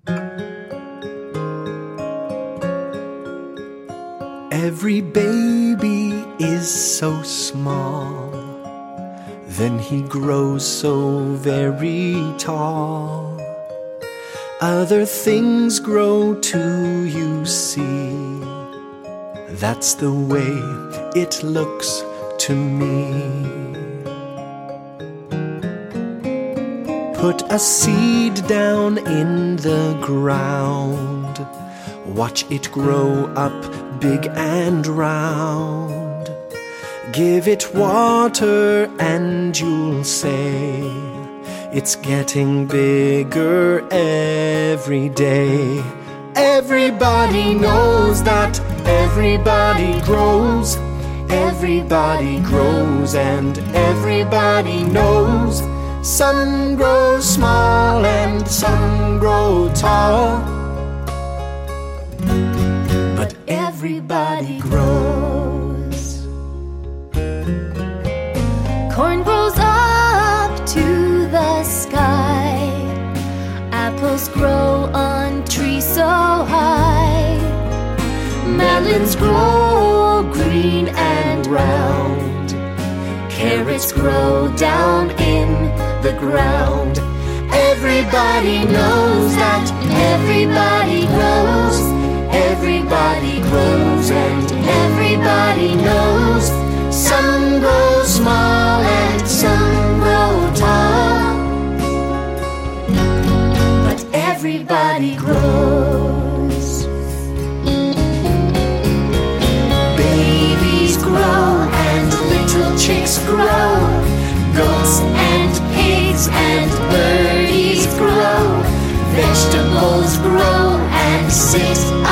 Every baby is so small, then he grows so very tall. Other things grow too, you see. That's the way it looks to me. Put a seed down in the ground, watch it grow up big and round. Give it water and you'll say it's getting bigger every day. Everybody knows that everybody grows. Everybody grows and everybody knows. Some grow small and some grow tall, but everybody grows. Corn grows up to the sky. Apples grow on trees so high. Melons grow green and round. Carrots grow down in the ground. Everybody knows that everybody grows. Everybody grows and everybody knows. Some grow small and some grow tall, but everybody grows. Babies grow and little chicks grow. Goats and pigs and birdies grow. Vegetables grow and sit